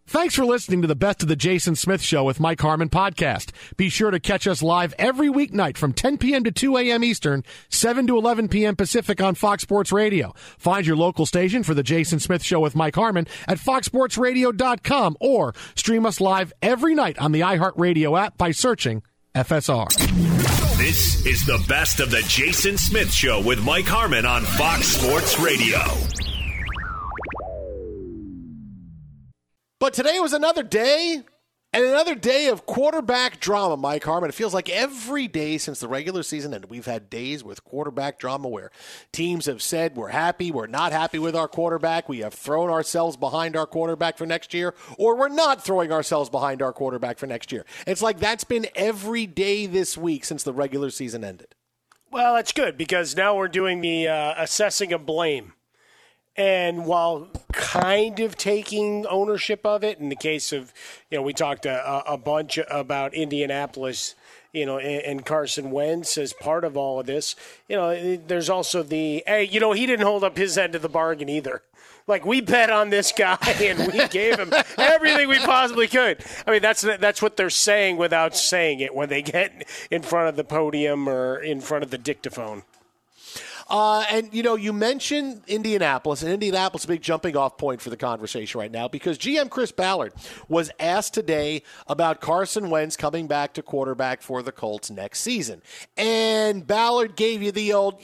Thanks for listening to the Best of the Jason Smith Show with Mike Harmon podcast. Be sure to catch us live every weeknight from 10 p.m. to 2 a.m. Eastern, 7 to 11 p.m. Pacific on Fox Sports Radio. Find your local station for the Jason Smith Show with Mike Harmon at foxsportsradio.com or stream us live every night on the iHeartRadio app by searching FSR. This is the Best of the Jason Smith Show with Mike Harmon on Fox Sports Radio. But today was another day, and another day of quarterback drama, Mike Harmon. It feels like every day since the regular season ended, we've had days with quarterback drama where teams have said we're happy, we're not happy with our quarterback, we have thrown ourselves behind our quarterback for next year, or we're not throwing ourselves behind our quarterback for next year. It's like that's been every day this week since the regular season ended. Well, that's good because now we're doing the assessing of blame. And while kind of taking ownership of it, in the case of, we talked a bunch about Indianapolis, and Carson Wentz as part of all of this, there's also the, hey, he didn't hold up his end of the bargain either. Like, we bet on this guy and we gave him everything we possibly could. I mean, that's what they're saying without saying it when they get in front of the podium or in front of the dictaphone. And you mentioned Indianapolis, and Indianapolis is a big jumping off point for the conversation right now because GM Chris Ballard was asked today about Carson Wentz coming back to quarterback for the Colts next season. And Ballard gave you the old,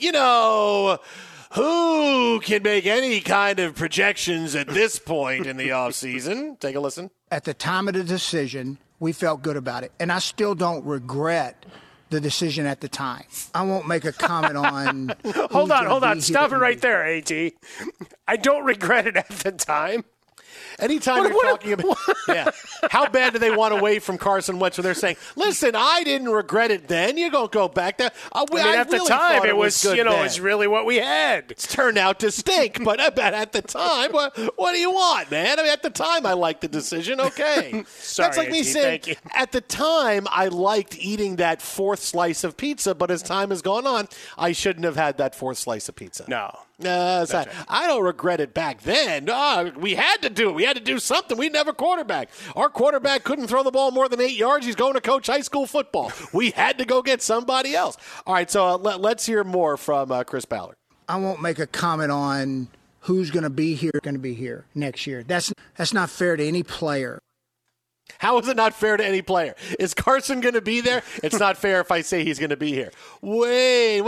who can make any kind of projections at this point in the offseason? Take a listen. At the time of the decision, we felt good about it, and I still don't regret the decision at the time. I won't make a comment on. Hold on. Stop it right there, AT. I don't regret it at the time. Anytime you're talking about, how bad do they want away from Carson Wentz when they're saying, listen, I didn't regret it then. You're going to go back there. At the time, it was, it's really what we had. It's turned out to stink, but I bet at the time, what do you want, man? I mean, at the time, I liked the decision. Okay. Sorry, that's like me saying, at the time, I liked eating that fourth slice of pizza, but as time has gone on, I shouldn't have had that fourth slice of pizza. No. That's right. I don't regret it back then. We had to do it. We had to do something. We didn't have a quarterback. Our quarterback couldn't throw the ball more than 8 yards. He's going to coach high school football. We had to go get somebody else. All right, so let's hear more from Chris Ballard. I won't make a comment on who's going to be here next year. That's not fair to any player. How is it not fair to any player? Is Carson going to be there? It's not fair if I say he's going to be here. Wait.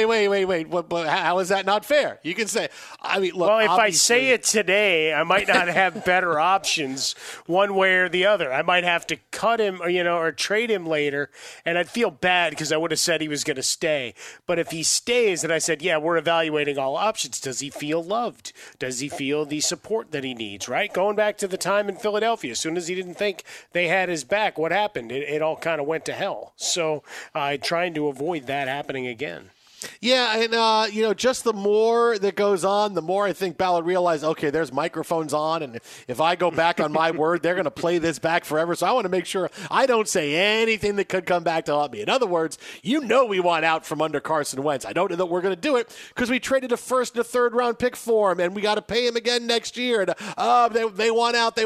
How is that not fair? You can say, look. Well, if I say it today, I might not have better options one way or the other. I might have to cut him, or trade him later, and I'd feel bad because I would have said he was going to stay. But if he stays, and I said, we're evaluating all options, does he feel loved? Does he feel the support that he needs, right? Going back to the time in Philadelphia, as soon as he didn't think they had his back, what happened? It all kind of went to hell. So trying to avoid that happening again. Yeah, and, just the more that goes on, the more I think Ballard realized, okay, there's microphones on, and if I go back on my word, they're going to play this back forever. So I want to make sure I don't say anything that could come back to haunt me. In other words, we want out from under Carson Wentz. I don't know that we're going to do it because we traded a first and a third round pick for him, and we got to pay him again next year. And they want out.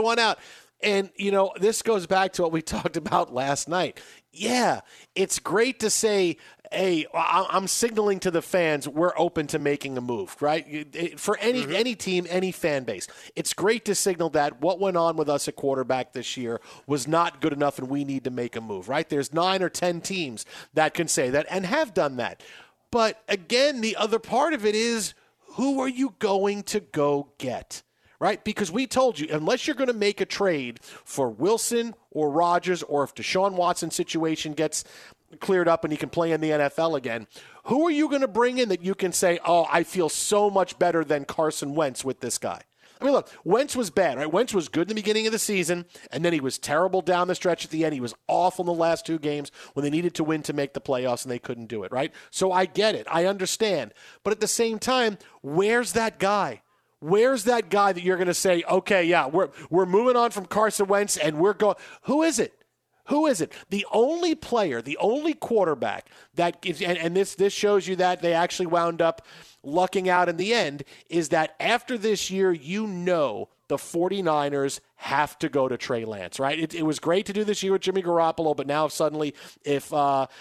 And, this goes back to what we talked about last night. Yeah, it's great to say, hey, I'm signaling to the fans we're open to making a move, right? For any team, any fan base. It's great to signal that what went on with us at quarterback this year was not good enough and we need to make a move, right? There's 9 or 10 teams that can say that and have done that. But, again, the other part of it is, who are you going to go get? Right? Because we told you, unless you're going to make a trade for Wilson or Rodgers, or if Deshaun Watson's situation gets cleared up and he can play in the NFL again, who are you going to bring in that you can say, I feel so much better than Carson Wentz with this guy? I mean, look, Wentz was bad, right? Wentz was good in the beginning of the season, and then he was terrible down the stretch at the end. He was awful in the last 2 games when they needed to win to make the playoffs, and they couldn't do it, right? So I get it. I understand. But at the same time, where's that guy? Where's that guy that you're going to say, okay, we're moving on from Carson Wentz and we're going? Who is it? The only player, the only quarterback that gives, and this shows you that they actually wound up lucking out in the end, is that after this year, the 49ers have to go to Trey Lance, right? It was great to do this year with Jimmy Garoppolo, but now suddenly if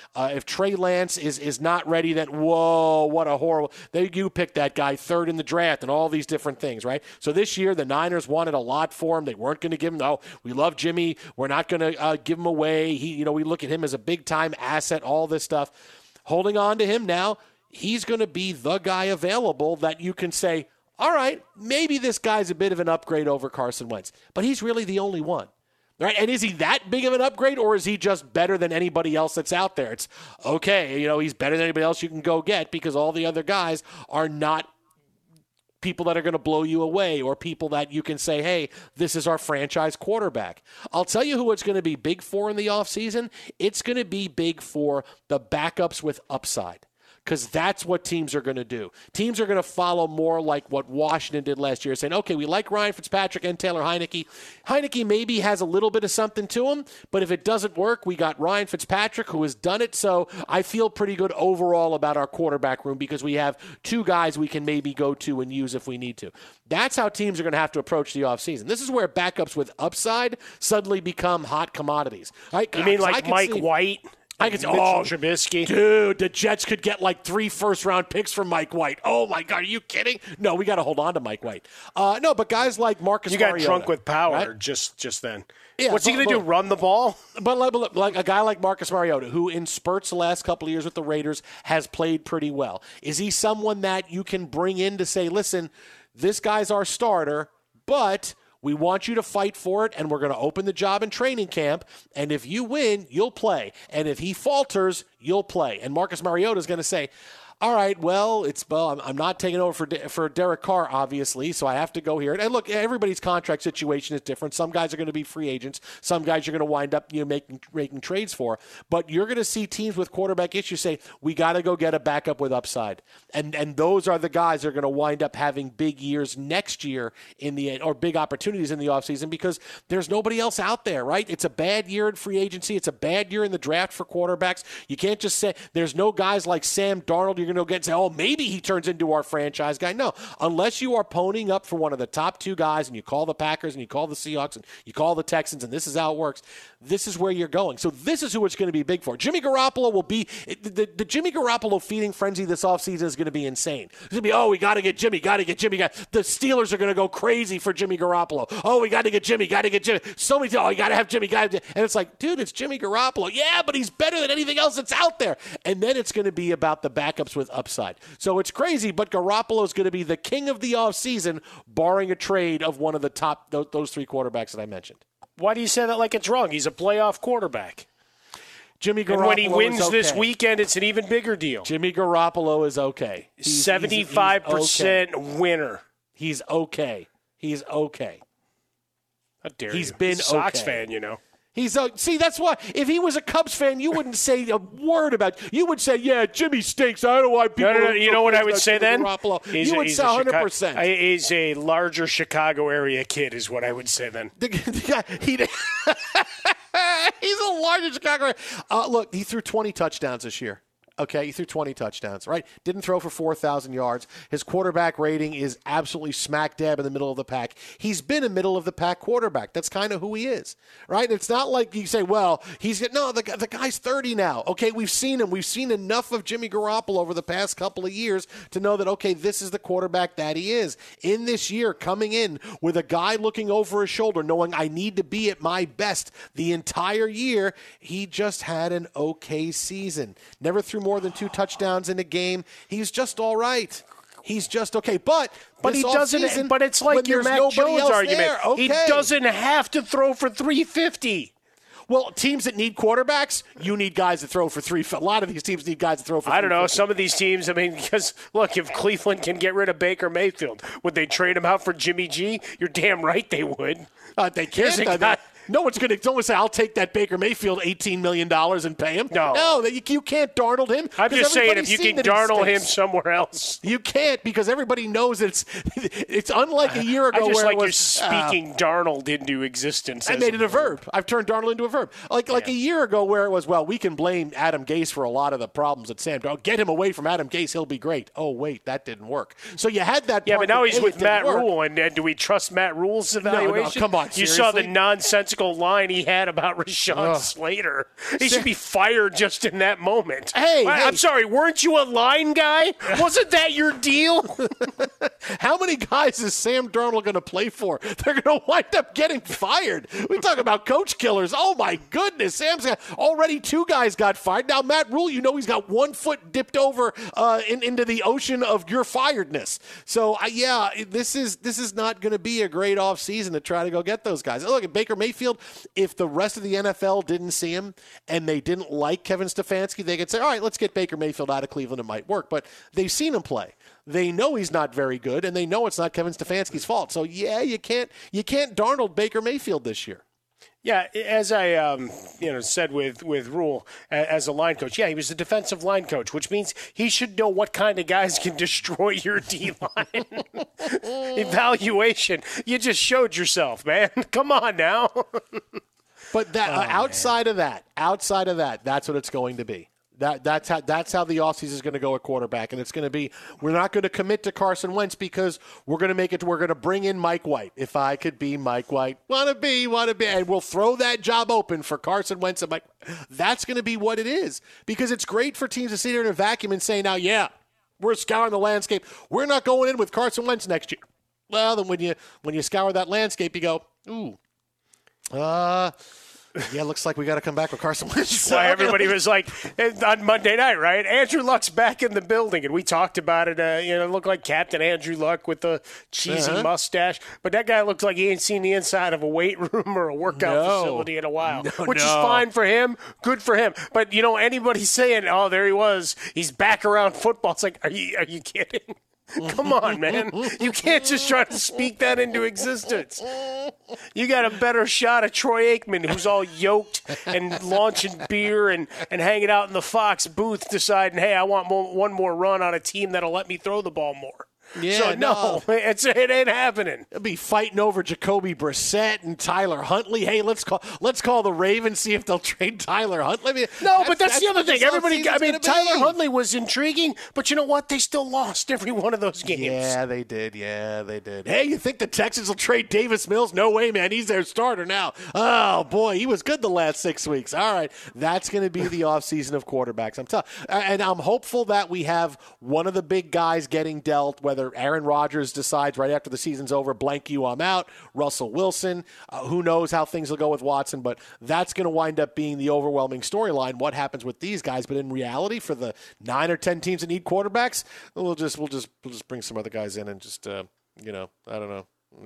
Trey Lance is not ready, then whoa, what a horrible – you picked that guy third in the draft and all these different things, right? So this year the Niners wanted a lot for him. They weren't going to give him – no, we love Jimmy. We're not going to give him away. We look at him as a big-time asset, all this stuff. Holding on to him now, he's going to be the guy available that you can say, all right, maybe this guy's a bit of an upgrade over Carson Wentz, but he's really the only one. Right? And is he that big of an upgrade, or is he just better than anybody else that's out there? It's okay, he's better than anybody else you can go get because all the other guys are not people that are going to blow you away or people that you can say, hey, this is our franchise quarterback. I'll tell you who it's going to be big for in the offseason. It's going to be big for the backups with upside. Because that's what teams are going to do. Teams are going to follow more like what Washington did last year, saying, okay, we like Ryan Fitzpatrick and Taylor Heineke. Heineke maybe has a little bit of something to him, but if it doesn't work, we got Ryan Fitzpatrick who has done it. So I feel pretty good overall about our quarterback room because we have two guys we can maybe go to and use if we need to. That's how teams are going to have to approach the offseason. This is where backups with upside suddenly become hot commodities. Right? You mean like Mike White? I could say, Trubisky. Dude, the Jets could get like 3 first-round picks from Mike White. Oh, my God, are you kidding? No, we got to hold on to Mike White. No, but guys like Marcus Mariota. You got drunk with power right? just then. Yeah, what's he going to do, run the ball? But like a guy like Marcus Mariota, who in spurts the last couple of years with the Raiders has played pretty well. Is he someone that you can bring in to say, listen, this guy's our starter, but we want you to fight for it, and we're going to open the job in training camp, and if you win, you'll play. And if he falters, you'll play. And Marcus Mariota is going to say, all right, well, I'm not taking over for Derek Carr, obviously, so I have to go here. And look, everybody's contract situation is different. Some guys are going to be free agents. Some guys you're going to wind up making trades for. But you're going to see teams with quarterback issues say, we got to go get a backup with upside. And those are the guys that are going to wind up having big years next year or big opportunities in the offseason because there's nobody else out there, right? It's a bad year in free agency. It's a bad year in the draft for quarterbacks. You can't just say there's no guys like Sam Darnold you're going to get and say, oh, maybe he turns into our franchise guy. No, unless you are ponying up for one of the top two guys and you call the Packers and you call the Seahawks and you call the Texans and this is how it works, this is where you're going. So this is who it's going to be big for. Jimmy Garoppolo will be – the Jimmy Garoppolo feeding frenzy this offseason is going to be insane. It's going to be, oh, we got to get Jimmy. The Steelers are going to go crazy for Jimmy Garoppolo. Oh, we got to get Jimmy. So many – oh, you got to have Jimmy. And it's like, dude, it's Jimmy Garoppolo. Yeah, but he's better than anything else that's out there. And then it's going to be about the backups with upside. So it's crazy, but Garoppolo is going to be the king of the offseason, barring a trade of one of the top – those 3 quarterbacks that I mentioned. Why do you say that like it's wrong? He's a playoff quarterback. Jimmy Garoppolo and when he wins is okay. this weekend, it's an even bigger deal. Jimmy Garoppolo is okay. 75% okay. Winner. He's okay. How dare He's you? been He's a Sox okay. fan, you know. See, that's why. If he was a Cubs fan, you wouldn't say a word about. You would say, "Yeah, Jimmy stinks." I don't know why people. No. You know what I would say then? You would say 100%. He's a larger Chicago area kid, is what I would say then. He's a larger Chicago. Look, he threw 20 touchdowns this year. Okay, he threw 20 touchdowns, right? Didn't throw for 4,000 yards. His quarterback rating is absolutely smack dab in the middle of the pack. He's been a middle-of-the-pack quarterback. That's kind of who he is, right? It's not like you say, well, the guy's 30 now. Okay, we've seen him. We've seen enough of Jimmy Garoppolo over the past couple of years to know that, okay, this is the quarterback that he is. In this year, coming in with a guy looking over his shoulder, knowing I need to be at my best the entire year, he just had an okay season. Never threw more than 2 touchdowns in a game. He's just all right. He's just okay. But he doesn't. Season, but it's like your Mac Jones argument. There, okay. He doesn't have to throw for 350. Well, teams that need quarterbacks, you need guys that throw for 350. A lot of these teams need guys that throw for 350. I don't know. Some of these teams, because, look, if Cleveland can get rid of Baker Mayfield, would they trade him out for Jimmy G? You're damn right they would. They can't. No one's going to say, I'll take that Baker Mayfield $18 million and pay him. No, you can't Darnold him. I'm just saying, if you can Darnold him somewhere else. You can't, because everybody knows it's unlike a year ago. I just where like it was, you're speaking Darnold into existence. I made it a verb. I've turned Darnold into a verb. Like a year ago where it was, well, we can blame Adam Gase for a lot of the problems at Sam Darnold. Get him away from Adam Gase, he'll be great. Oh, wait, that didn't work. So you had that. Yeah, but now he's with Matt work. Rule, and do we trust Matt Rule's evaluation? No, come on, you seriously? saw the nonsensical line he had about Rashawn Slater. He should be fired just in that moment. Hey, I'm sorry, weren't you a line guy? Wasn't that your deal? How many guys is Sam Darnold going to play for? They're going to wind up getting fired. We talk about coach killers. Oh, my goodness. Sam's got already 2 guys got fired. Now, Matt Rule, he's got 1 foot dipped over into the ocean of your firedness. So, this is not going to be a great offseason to try to go get those guys. Look, at Baker Mayfield, if the rest of the NFL didn't see him and they didn't like Kevin Stefanski, they could say, all right, let's get Baker Mayfield out of Cleveland. It might work. But they've seen him play. They know he's not very good, and they know it's not Kevin Stefanski's fault. So, you can't Darnold Baker Mayfield this year. Yeah, as I said with Rule as a line coach, he was a defensive line coach, which means he should know what kind of guys can destroy your D-line. Evaluation. You just showed yourself, man. Come on now. But outside of that, that's what it's going to be. That's how the offseason is going to go at quarterback, and it's going to be, we're not going to commit to Carson Wentz because we're going to bring in Mike White. If I could be Mike White, wanna be, and we'll throw that job open for Carson Wentz and Mike. That's going to be what it is, because it's great for teams to sit there in a vacuum and say, now, we're scouring the landscape. We're not going in with Carson Wentz next year. Well, then when you scour that landscape, you go, looks like we got to come back with Carson Wentz. Why everybody was like, on Monday night, right? Andrew Luck's back in the building, and we talked about it. It looked like Captain Andrew Luck with the cheesy mustache, but that guy looks like he ain't seen the inside of a weight room or a workout facility in a while, which is fine for him, good for him. But anybody saying, "Oh, there he was, he's back around football," it's like, are you kidding? Come on, man. You can't just try to speak that into existence. You got a better shot at Troy Aikman, who's all yoked and launching beer and hanging out in the Fox booth deciding, hey, I want one more run on a team that'll let me throw the ball more. Yeah, so, no, it ain't happening. They'll be fighting over Jacoby Brissett and Tyler Huntley. Hey, let's call the Ravens, see if they'll trade Tyler Huntley. But that's the other thing. Tyler Huntley was intriguing, but you know what? They still lost every one of those games. Yeah, they did. Hey, you think the Texans will trade Davis Mills? No way, man. He's their starter now. Oh, boy, he was good the last 6 weeks. All right, that's going to be the offseason of quarterbacks. And I'm hopeful that we have one of the big guys getting dealt, whether Aaron Rodgers decides right after the season's over, blank you, I'm out. Russell Wilson, who knows how things will go with Watson, but that's going to wind up being the overwhelming storyline, what happens with these guys. But in reality, for the 9 or 10 teams that need quarterbacks, we'll just bring some other guys in and just, I don't know.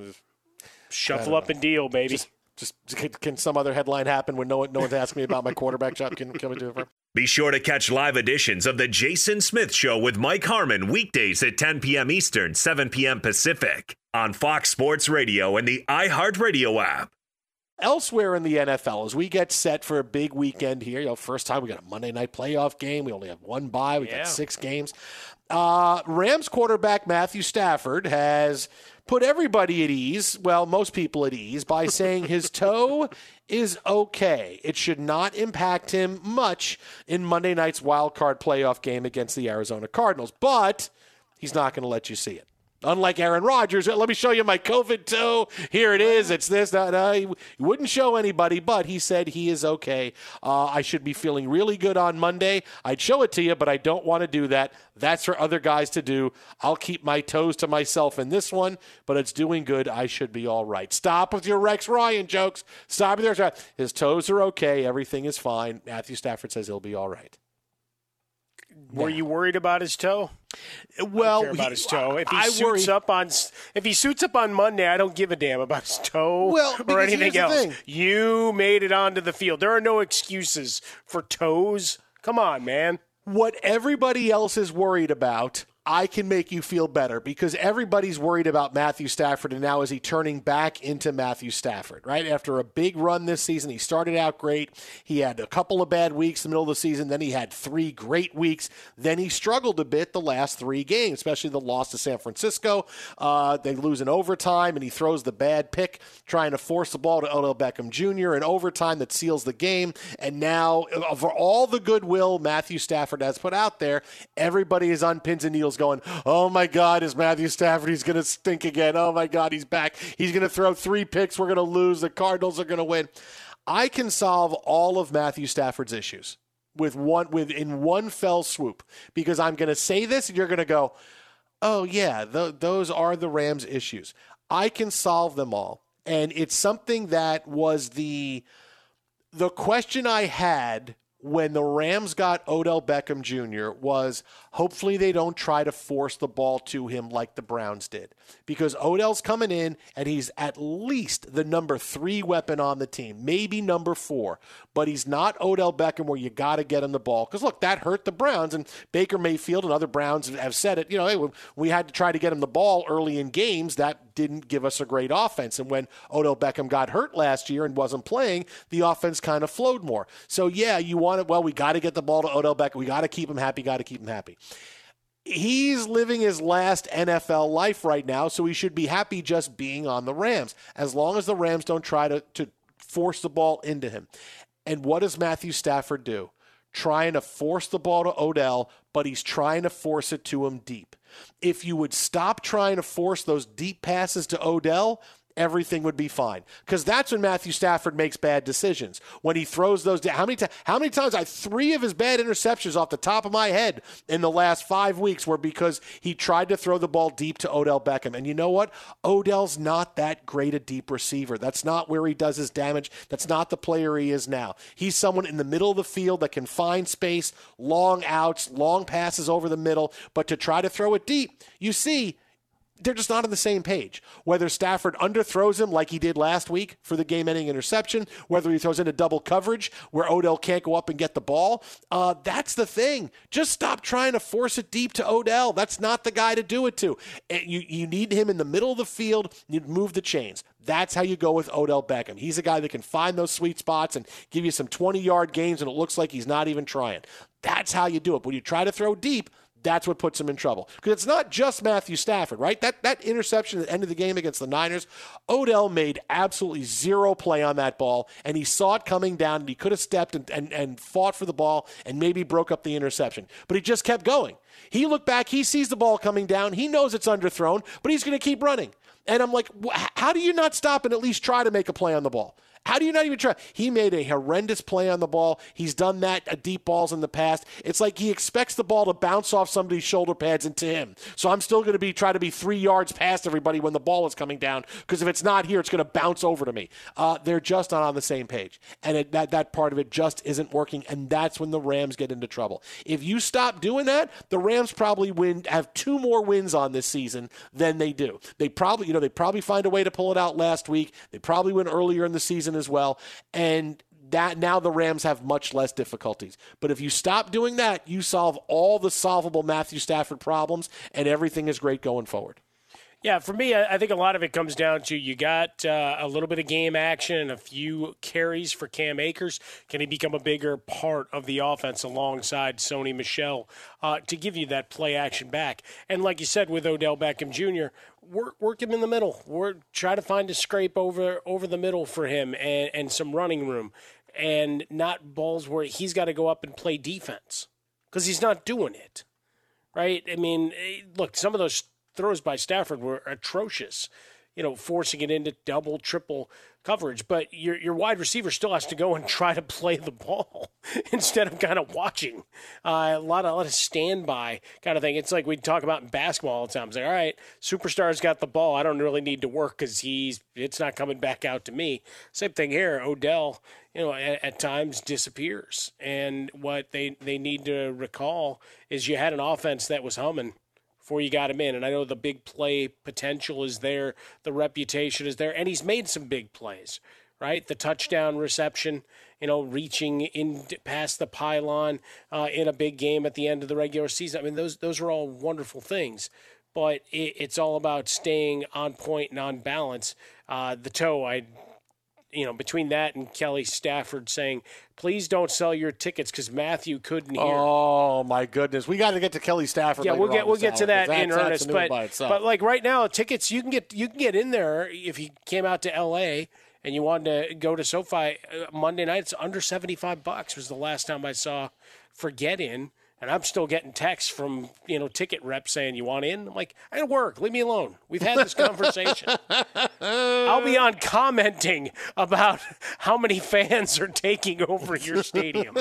Shuffle up and deal, baby. Just can some other headline happen when no one's asking me about my quarterback job? Can we do it for? Be sure to catch live editions of The Jason Smith Show with Mike Harmon weekdays at 10 p.m. Eastern, 7 p.m. Pacific on Fox Sports Radio and the iHeartRadio app. Elsewhere in the NFL, as we get set for a big weekend here, first time we got a Monday night playoff game. We only have one bye. We got 6 games. Rams quarterback Matthew Stafford has put everybody at ease, well, most people at ease, by saying his toe is okay. It should not impact him much in Monday night's wild card playoff game against the Arizona Cardinals, but he's not going to let you see it. Unlike Aaron Rodgers, let me show you my COVID toe. Here it is. It's this. He wouldn't show anybody, but he said he is okay. I should be feeling really good on Monday. I'd show it to you, but I don't want to do that. That's for other guys to do. I'll keep my toes to myself in this one, but it's doing good. I should be all right. Stop with your Rex Ryan jokes. Stop with your His toes are okay. Everything is fine. Matthew Stafford says he'll be all right. Were you worried about his toe? Well, about his toe. If he suits up on Monday, I don't give a damn about his toe or anything else. You made it onto the field. There are no excuses for toes. Come on, man. What everybody else is worried about I can make you feel better because everybody's worried about Matthew Stafford, and now is he turning back into Matthew Stafford, right? After a big run this season, he started out great. He had a couple of bad weeks in the middle of the season. Then he had 3 great weeks. Then he struggled a bit the last 3 games, especially the loss to San Francisco. They lose in overtime, and he throws the bad pick trying to force the ball to Odell Beckham Jr. in overtime that seals the game. And now, for all the goodwill Matthew Stafford has put out there, everybody is on pins and needles going, oh my God, is Matthew Stafford? He's going to stink again. Oh my God, he's back. He's going to throw 3 picks. We're going to lose. The Cardinals are going to win. I can solve all of Matthew Stafford's issues in one fell swoop, because I'm going to say this and you're going to go, oh yeah, those are the Rams' issues. I can solve them all. And it's something that was the question I had when the Rams got Odell Beckham Jr. was hopefully they don't try to force the ball to him like the Browns did. Because Odell's coming in and he's at least the number 3 weapon on the team, maybe number 4. But he's not Odell Beckham where you got to get him the ball. Because, look, that hurt the Browns. And Baker Mayfield and other Browns have said it. Hey, we had to try to get him the ball early in games. That didn't give us a great offense. And when Odell Beckham got hurt last year and wasn't playing, the offense kind of flowed more. So, yeah, you want it. Well, we got to get the ball to Odell Beckham. We got to keep him happy. He's living his last NFL life right now, so he should be happy just being on the Rams, as long as the Rams don't try to force the ball into him. And what does Matthew Stafford do? Trying to force the ball to Odell, but he's trying to force it to him deep. If you would stop trying to force those deep passes to Odell, everything would be fine. Because that's when Matthew Stafford makes bad decisions. When he throws those down. How many times? 3 of his bad interceptions off the top of my head in the last 5 weeks were because he tried to throw the ball deep to Odell Beckham. And you know what? Odell's not that great a deep receiver. That's not where he does his damage. That's not the player he is now. He's someone in the middle of the field that can find space, long outs, long passes over the middle. But to try to throw it deep, you see, they're just not on the same page. Whether Stafford underthrows him like he did last week for the game-ending interception, whether he throws into double coverage where Odell can't go up and get the ball, that's the thing. Just stop trying to force it deep to Odell. That's not the guy to do it to. You need him in the middle of the field. You move the chains. That's how you go with Odell Beckham. He's a guy that can find those sweet spots and give you some 20-yard games, and it looks like he's not even trying. That's how you do it. When you try to throw deep, that's what puts him in trouble. Because it's not just Matthew Stafford, right? That interception at the end of the game against the Niners, Odell made absolutely 0 play on that ball, and he saw it coming down, and he could have stepped and fought for the ball and maybe broke up the interception. But he just kept going. He looked back, he sees the ball coming down, he knows it's underthrown, but he's going to keep running. And I'm like, how do you not stop and at least try to make a play on the ball? How do you not even try? He made a horrendous play on the ball. He's done that at deep balls in the past. It's like he expects the ball to bounce off somebody's shoulder pads into him. So I'm still going to try to be 3 yards past everybody when the ball is coming down, because if it's not here, it's going to bounce over to me. They're just not on the same page. And that part of it just isn't working, and that's when the Rams get into trouble. If you stop doing that, the Rams probably have 2 more wins on this season than they do. They probably find a way to pull it out last week. They probably win earlier in the season as well, and that now the Rams have much less difficulties. But if you stop doing that, you solve all the solvable Matthew Stafford problems, and everything is great going forward. Yeah, for me, I think a lot of it comes down to you got a little bit of game action and a few carries for Cam Akers. Can he become a bigger part of the offense alongside Sony Michel to give you that play action back? And like you said with Odell Beckham Jr., work him in the middle. Try to find a scrape over the middle for him and some running room, and not balls where he's got to go up and play defense, because he's not doing it, right? I mean, look, some of those throws by Stafford were atrocious, forcing it into double, triple coverage. But your wide receiver still has to go and try to play the ball instead of kind of watching. A lot of standby kind of thing. It's like we talk about in basketball all the time. It's like, all right, superstar's got the ball. I don't really need to work because it's not coming back out to me. Same thing here. Odell, at times disappears. And what they need to recall is you had an offense that was humming before you got him in. And I know the big play potential is there, the reputation is there, and he's made some big plays, right? The touchdown reception, reaching in past the pylon in a big game at the end of the regular season. I mean, those are all wonderful things, but it's all about staying on point and on balance. The toe, between that and Kelly Stafford saying, please don't sell your tickets because Matthew couldn't hear. Oh, my goodness. We got to get to Kelly Stafford. Yeah, we'll get to that in earnest. But like right now, tickets, you can get in there if you came out to L.A., and you wanted to go to SoFi Monday night. It's under $75 was the last time I saw for get in. And I'm still getting texts from, ticket reps saying, you want in? I'm like, I gotta work. Leave me alone. We've had this conversation. I'll be on commenting about how many fans are taking over your stadium.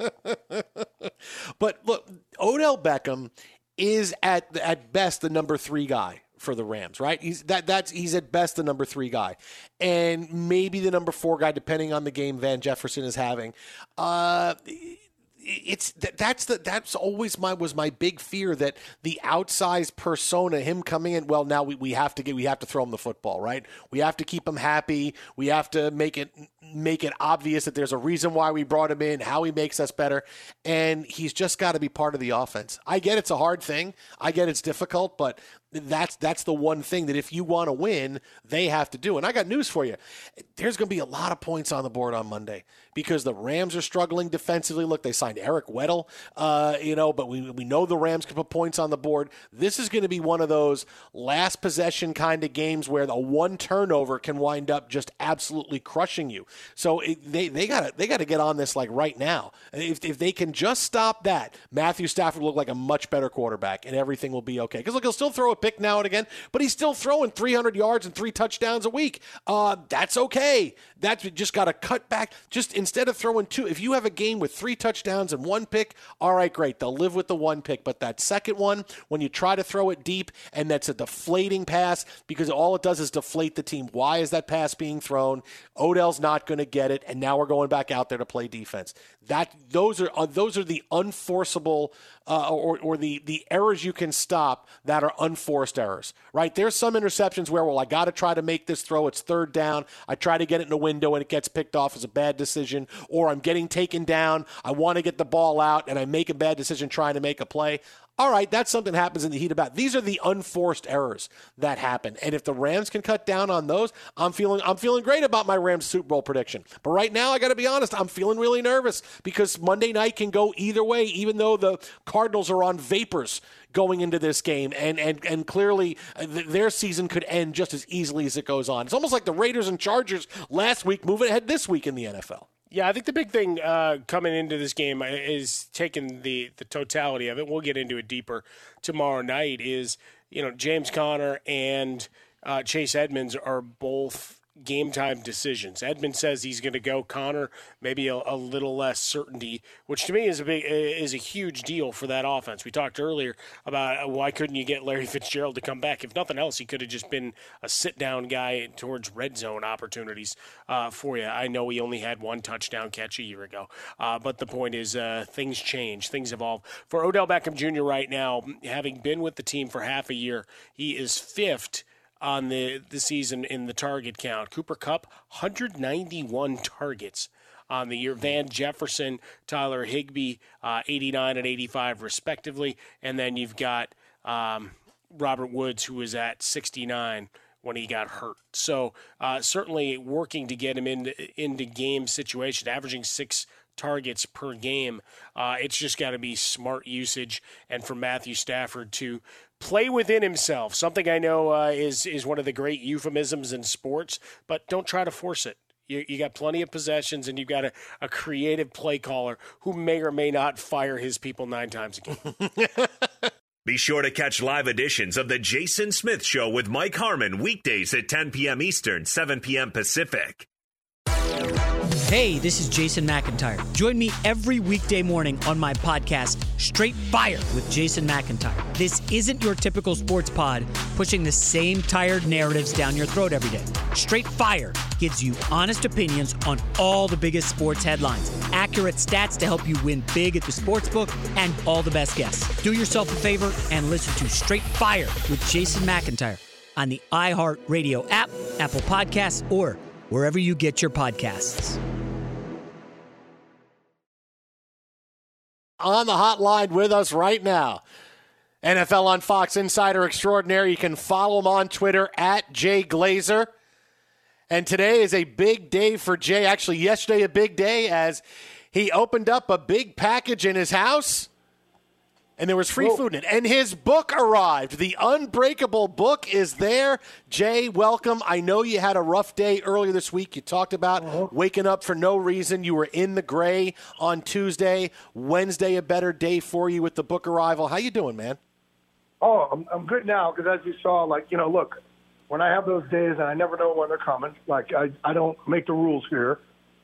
But look, Odell Beckham is at best the number 3 guy for the Rams, right? He's at best the number 3 guy, and maybe the number 4 guy, depending on the game Van Jefferson is having. That's always my big fear, that the outsized persona, him coming in. Well, now we have to throw him the football, right? We have to keep him happy. We have to make it obvious that there's a reason why we brought him in, how he makes us better, and he's just got to be part of the offense. I get it's a hard thing. I get it's difficult, but that's the one thing that if you want to win, they have to do. And I got news for you. There's going to be a lot of points on the board on Monday because the Rams are struggling defensively. Look, they signed Eric Weddle, but we know the Rams can put points on the board. This is going to be one of those last possession kind of games where the one turnover can wind up just absolutely crushing you. So they got to get on this like right now. If they can just stop that, Matthew Stafford will look like a much better quarterback, and everything will be okay. Because look, he'll still throw a pick now and again, but he's still throwing 300 yards and 3 touchdowns a week. That's okay. That's just got to cut back. Just instead of throwing 2, if you have a game with 3 touchdowns and 1 pick, all right, great. They'll live with the 1 pick. But that second one, when you try to throw it deep and that's a deflating pass, because all it does is deflate the team. Why is that pass being thrown? Odell's not going to get it, and now we're going back out there to play defense. Those are the unforceable or the errors you can stop that are unforced errors, right? There's some interceptions where, I got to try to make this throw. It's 3rd down. I try to get it in a window and it gets picked off as a bad decision, or I'm getting taken down. I want to get the ball out and I make a bad decision trying to make a play. All right, that's something that happens in the heat of battle. These are the unforced errors that happen. And if the Rams can cut down on those, I'm feeling great about my Rams Super Bowl prediction. But right now, I got to be honest, I'm feeling really nervous because Monday night can go either way, even though the Cardinals are on vapors going into this game, and clearly their season could end just as easily as it goes on. It's almost like the Raiders and Chargers last week moving ahead this week in the NFL. Yeah, I think the big thing coming into this game is taking the totality of it. We'll get into it deeper tomorrow night. Is James Conner and Chase Edmonds are both game time decisions. Edmonds says he's going to go. Conner maybe a little less certainty, which to me is a huge deal for that offense. We talked earlier about why couldn't you get Larry Fitzgerald to come back? If nothing else, he could have just been a sit down guy towards red zone opportunities for you. I know he only had 1 touchdown catch a year ago, but the point is things change, things evolve. For Odell Beckham Jr. right now, having been with the team for half a year, he is 5th on the season in the target count. Cooper Kupp, 191 targets on the year. Van Jefferson, Tyler Higbee, 89 and 85 respectively. And then you've got Robert Woods, who was at 69 when he got hurt. So certainly working to get him into game situation, averaging 6 targets per game. It's just got to be smart usage, and for Matthew Stafford to play within himself, something I know is one of the great euphemisms in sports, but don't try to force it. You got plenty of possessions, and you've got a creative play caller who may or may not fire his people 9 times a game. Be sure to catch live editions of The Jason Smith Show with Mike Harmon weekdays at 10 p.m. Eastern, 7 p.m. Pacific. Hey, this is Jason McIntyre. Join me every weekday morning on my podcast, Straight Fire with Jason McIntyre. This isn't your typical sports pod pushing the same tired narratives down your throat every day. Straight Fire gives you honest opinions on all the biggest sports headlines, accurate stats to help you win big at the sportsbook, and all the best guests. Do yourself a favor and listen to Straight Fire with Jason McIntyre on the iHeartRadio app, Apple Podcasts, or wherever you get your podcasts. On the hotline with us right now, NFL on Fox insider extraordinaire. You can follow him on Twitter at Jay Glazer. And today is a big day for Jay. Actually, yesterday a big day as he opened up a big package in his house and there was free food in it. And his book arrived. The Unbreakable book is there. Jay, welcome. I know you had a rough day earlier this week. You talked about waking up for no reason. You were in the gray on Tuesday. Wednesday, a better day for you with the book arrival. How you doing, man? Oh, I'm good now because as you saw, look, when I have those days and I never know when they're coming, I don't make the rules here.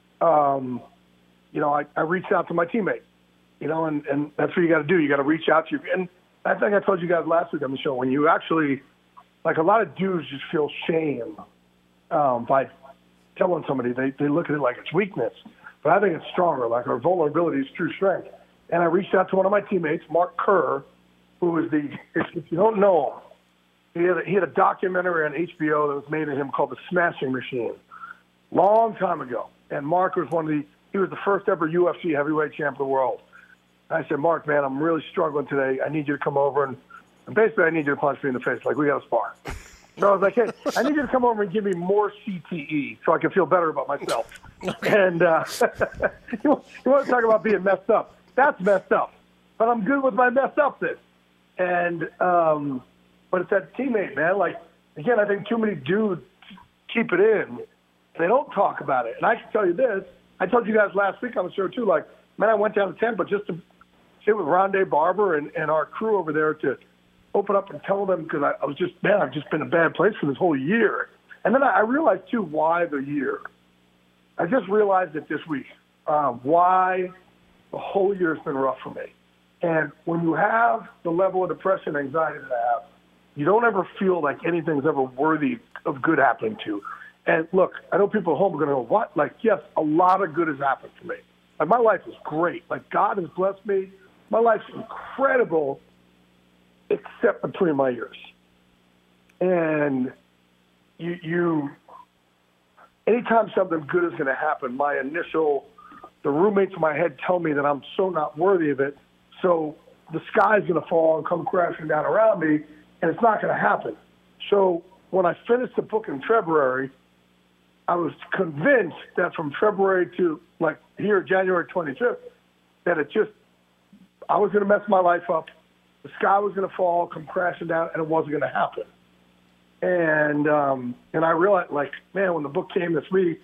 I reached out to my teammate. And that's what you got to do. You got to reach out to and I think I told you guys last week on the show, when you actually, a lot of dudes just feel shame by telling somebody. They look at it like it's weakness. But I think it's stronger, like our vulnerability is true strength. And I reached out to one of my teammates, Mark Kerr, who is if you don't know him, he had a documentary on HBO that was made of him called The Smashing Machine, long time ago. And Mark was he was the first ever UFC heavyweight champ of the world. I said, Mark, man, I'm really struggling today. I need you to come over and basically I need you to punch me in the face. We got to spar. So I was like, hey, I need you to come over and give me more CTE so I can feel better about myself. And you want to talk about being messed up. That's messed up. But I'm good with my messed upness. And but it's that teammate, man. Again, I think too many dudes keep it in. They don't talk about it. And I can tell you this. I told you guys last week on the show, too, I went down to Tampa just to sit with Rondé Barber and our crew over there to open up and tell them because I've just been in a bad place for this whole year. And then I realized, too, why the year. I just realized it this week, why the whole year has been rough for me. And when you have the level of depression and anxiety that I have, you don't ever feel like anything's ever worthy of good happening to you. And look, I know people at home are going to go, what? Yes, a lot of good has happened to me. My life is great. God has blessed me. My life's incredible, except between my ears. And anytime something good is going to happen, the roommates in my head tell me that I'm so not worthy of it. So the sky's going to fall and come crashing down around me, and it's not going to happen. So when I finished the book in February, I was convinced that from February to here, January 25th, that I was going to mess my life up. The sky was going to fall, come crashing down, and it wasn't going to happen. And I realized, man, when the book came this week,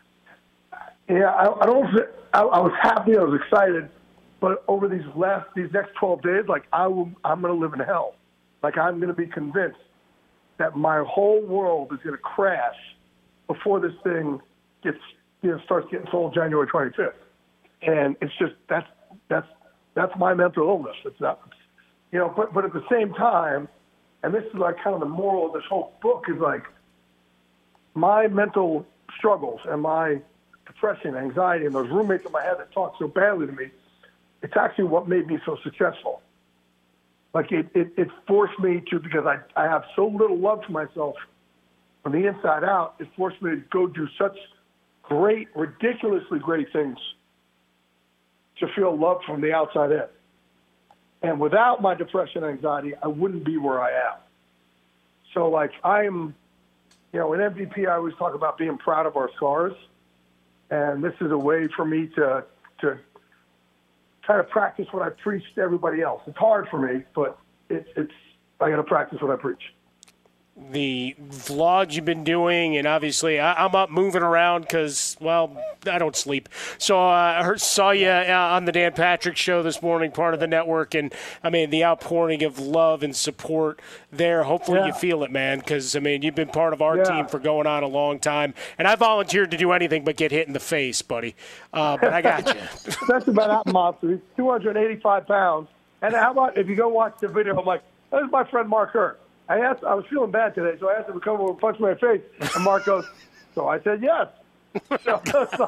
I was happy, I was excited, but over these next 12 days, I'm going to live in hell. I'm going to be convinced that my whole world is going to crash before this thing starts getting sold January 25th. And it's just, that's my mental illness. It's not, but at the same time, and this is kind of the moral of this whole book is my mental struggles and my depression, anxiety, and those roommates in my head that talk so badly to me, it's actually what made me so successful. It forced me to, because I have so little love for myself from the inside out, it forced me to go do such great, ridiculously great things to feel love from the outside in. And without my depression and anxiety, I wouldn't be where I am. So, I'm, in MVP, I always talk about being proud of our scars. And this is a way for me to try to practice what I preach to everybody else. It's hard for me, but I got to practice what I preach. The vlogs you've been doing, and obviously I'm up moving around because, I don't sleep. So I saw you on the Dan Patrick Show this morning, part of the network, and, the outpouring of love and support there. Hopefully you feel it, man, because, you've been part of our team for going on a long time, and I volunteered to do anything but get hit in the face, buddy. But I got you. That's about that monster. He's 285 pounds. And how about if you go watch the video, I'm like, this is my friend Mark Kerr. I was feeling bad today, so I asked him to come over and punch me in the face. And Mark goes, so I said yes. So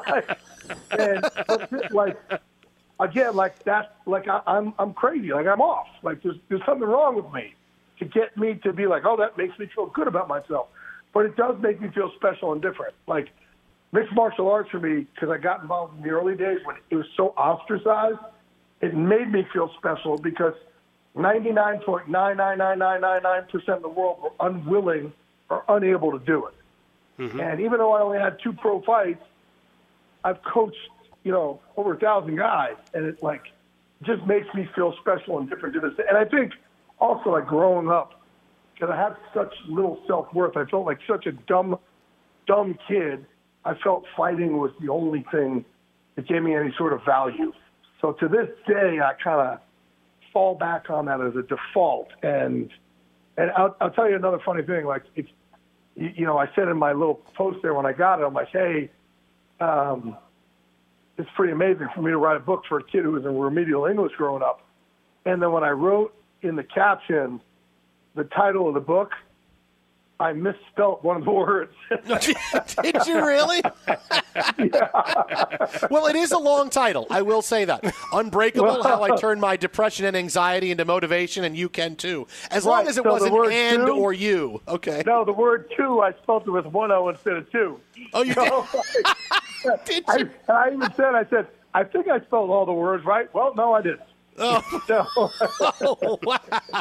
I'm crazy. I'm off. There's something wrong with me to get me to be that makes me feel good about myself. But it does make me feel special and different. mixed martial arts for me, because I got involved in the early days when it was so ostracized, it made me feel special because 99.99999% of the world were unwilling or unable to do it. Mm-hmm. And even though I only had 2 pro fights, I've coached, over 1,000 guys, and it just makes me feel special and different to this. And I think also growing up, because I had such little self-worth, I felt like such a dumb kid. I felt fighting was the only thing that gave me any sort of value. So to this day, I kind of fall back on that as a default. And I'll tell you another funny thing. I said in my little post there when I got it, I'm like, hey, it's pretty amazing for me to write a book for a kid who was in remedial English growing up. And then when I wrote in the caption the title of the book, I misspelled one of the words. Did you really? Yeah. Well, it is a long title. I will say that. Unbreakable, how I turned my depression and anxiety into motivation, and you can too. As long as it wasn't and two, or you. Okay. No, the word two, I spelled it with 1 O instead of 2. Oh, you did? Did you? I even said, I think I spelled all the words right. Well, no, I didn't. Oh. So, wow.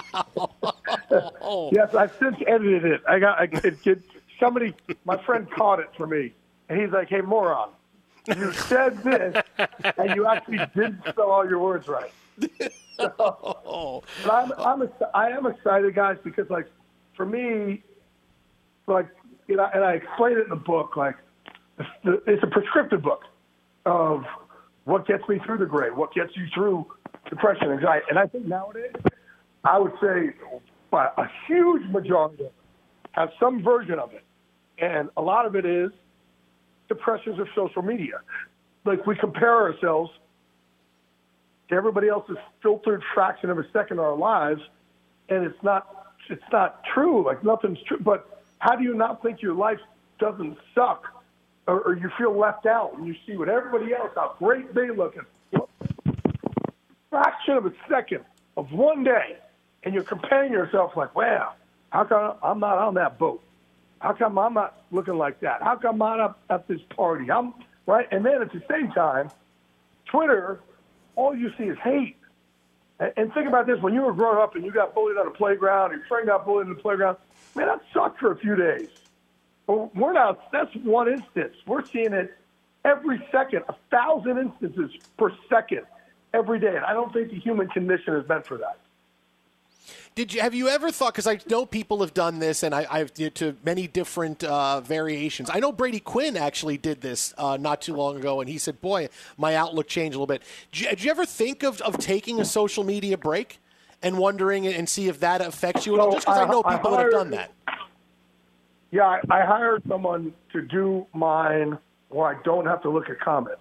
Yes, I've since edited it. Somebody, my friend caught it for me, and he's like, "Hey, moron, you said this, and you actually didn't spell all your words right." So, but I am excited, guys, because for me, and I explain it in the book, it's a prescriptive book of what gets me through the grade, what gets you through depression, anxiety. And I think nowadays, I would say a huge majority of it have some version of it. And a lot of it is the pressures of social media. We compare ourselves to everybody else's filtered fraction of a second of our lives, and it's not true. Nothing's true. But how do you not think your life doesn't suck, or you feel left out when you see what everybody else, how great they look at? Fraction of a second of one day, and you're comparing yourself wow, how come I'm not on that boat? How come I'm not looking like that? How come I'm not at this party? Right? And then at the same time, Twitter, all you see is hate. And think about this. When you were growing up and you got bullied on the playground, your friend got bullied on the playground, man, that sucked for a few days. But that's one instance. We're seeing it every second, 1,000 instances per second. Every day, and I don't think the human condition is meant for that. Have you ever thought, because I know people have done this, and I've to many different variations. I know Brady Quinn actually did this not too long ago, and he said, boy, my outlook changed a little bit. Did you ever think of taking a social media break and wondering and see if that affects you at all? Just because I know people that have done that. Yeah, I hired someone to do mine where I don't have to look at comments.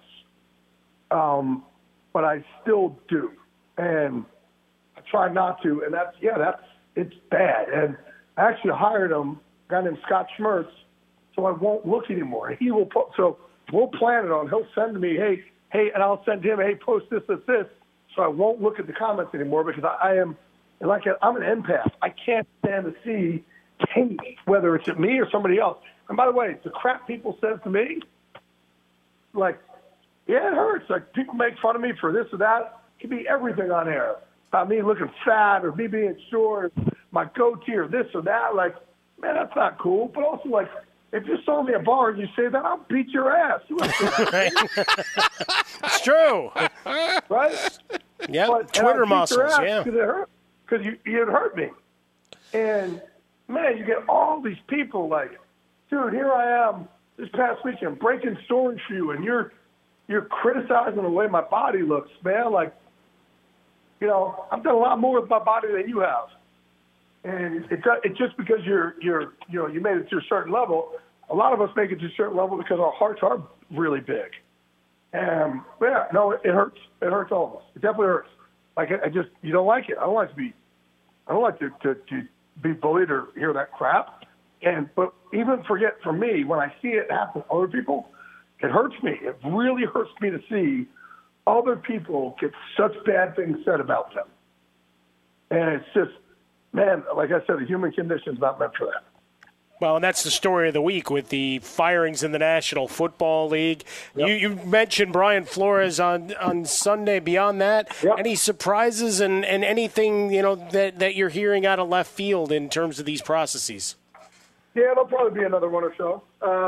But I still do, and I try not to, and it's bad. And I actually hired a guy named Scott Schmertz, so I won't look anymore. And he will so we'll plan it on. He'll send me, hey, and I'll send him, hey, post this, so I won't look at the comments anymore because I'm an empath. I can't stand to see hate, whether it's at me or somebody else. And by the way, the crap people said to me, yeah, it hurts. People make fun of me for this or that. It could be everything on air. About me looking fat or me being short, my goatee or this or that. Man, that's not cool. But also, if you saw me at a bar and you say that, I'll beat your ass. It's true. Right? Yeah, Twitter muscles, yeah. Because you'd hurt me. And, man, you get all these people dude, here I am this past weekend breaking stories for you, and you're criticizing the way my body looks, man. I've done a lot more with my body than you have. And it's just because you made it to a certain level. A lot of us make it to a certain level because our hearts are really big. And, it hurts. It hurts all of us. It definitely hurts. You don't like it. I don't like to be bullied or hear that crap. But even forget for me, when I see it happen to other people, it hurts me. It really hurts me to see other people get such bad things said about them. And it's just, man, like I said, the human condition is not meant for that. Well, and that's the story of the week with the firings in the National Football League. Yep. You mentioned Brian Flores on Sunday. Beyond that, any surprises and anything that you're hearing out of left field in terms of these processes? Yeah, there'll probably be another one or so.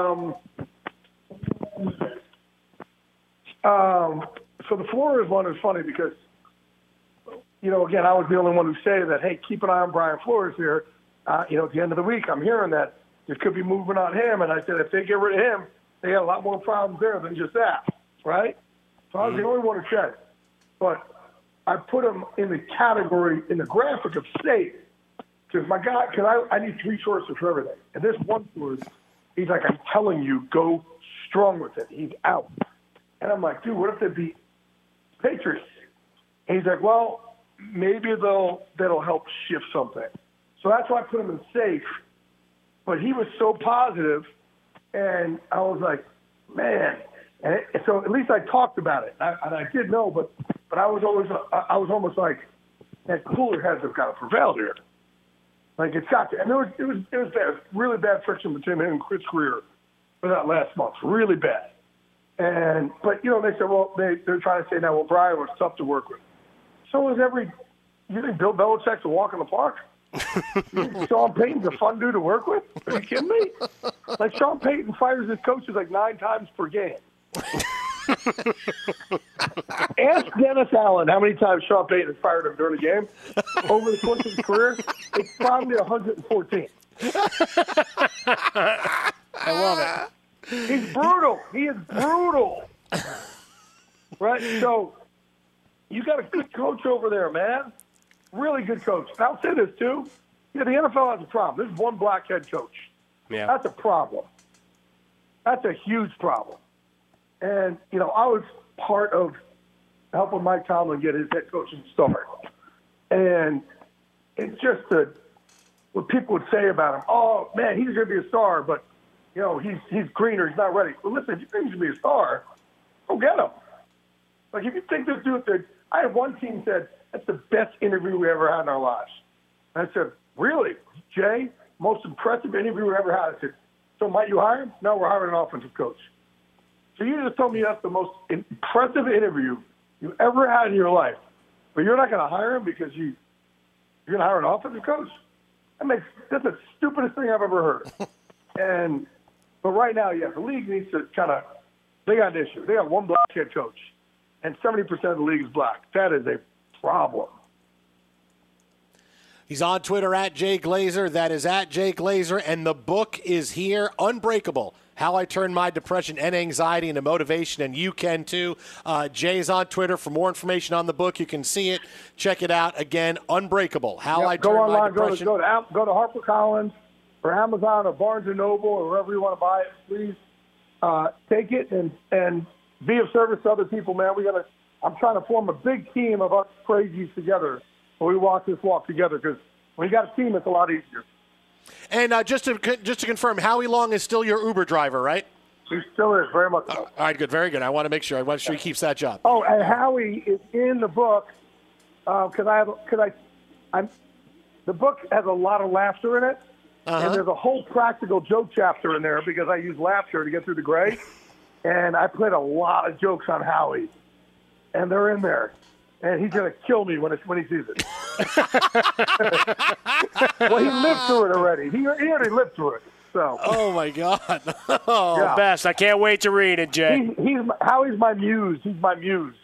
So the Flores one is funny because, again, I was the only one who said that, hey, keep an eye on Brian Flores here. At the end of the week, I'm hearing that there could be movement on him. And I said, if they get rid of him, they got a lot more problems there than just that, right? So I was the only one who said it. But I put him in the category, in the graphic of safe. Because my guy, I need 3 sources for everything. And this one source, he's like, I'm telling you, go strong with it. He's out. And I'm like, dude, what if they beat Patriots? And he's like, well, maybe that'll help shift something. So that's why I put him in safe. But he was so positive, and I was like, man. And so at least I talked about it. And I did know, but I was almost like, that cooler heads have got to prevail here. Like, it's got to. And it was bad, really bad friction between him and Chris Greer for that last month. Really bad. But they said, well, they're trying to say now, well, Brian was tough to work with. So was you think Bill Belichick's a walk in the park? You think Sean Payton's a fun dude to work with? Are you kidding me? Like, Sean Payton fires his coaches like 9 times per game. Ask Dennis Allen how many times Sean Payton has fired him during a game. Over the course of his career, it's probably 114. I love it. He's brutal. He is brutal. Right? So you got a good coach over there, man. Really good coach. And I'll say this, too. Yeah, the NFL has a problem. There's one black head coach. Yeah. That's a problem. That's a huge problem. And, I was part of helping Mike Tomlin get his head coaching start. And it's just what people would say about him. Oh, man, he's going to be a star, but, he's greener. He's not ready. Well, listen, if you think he's going to be a star, go get him. Like, if you think this dude, I had one team said, that's the best interview we ever had in our lives. And I said, really? Jay, most impressive interview we ever had. I said, so might you hire him? No, we're hiring an offensive coach. So you just told me that's the most impressive interview you ever had in your life. But you're not going to hire him because you're going to hire an offensive coach? That's the stupidest thing I've ever heard. But right now, the league needs to they got an issue. They got one black head coach, and 70% of the league is black. That is a problem. He's on Twitter at Jay Glazer. That is at Jay Glazer. And the book is here, Unbreakable, How I Turned My Depression and Anxiety into Motivation, and you can too. Jay's on Twitter. For more information on the book, you can see it. Check it out. Again, Unbreakable, How I Turned My Depression. Go to HarperCollins or Amazon or Barnes & Noble or wherever you want to buy it. Please take it and be of service to other people, man. I'm trying to form a big team of us crazies together. We walk this walk together because when you got a team, it's a lot easier. And just to confirm, Howie Long is still your Uber driver, right? He still is, very much so. All right, good, very good. I want to make sure he keeps that job. Oh, and Howie is in the book the book has a lot of laughter in it, and there's a whole practical joke chapter in there because I use laughter to get through the gray, and I played a lot of jokes on Howie, and they're in there. And he's going to kill me when he sees it. Well, he lived through it already. He already lived through it. So. Oh, my God. The best. I can't wait to read it, Jay. Howie's my muse. He's my muse.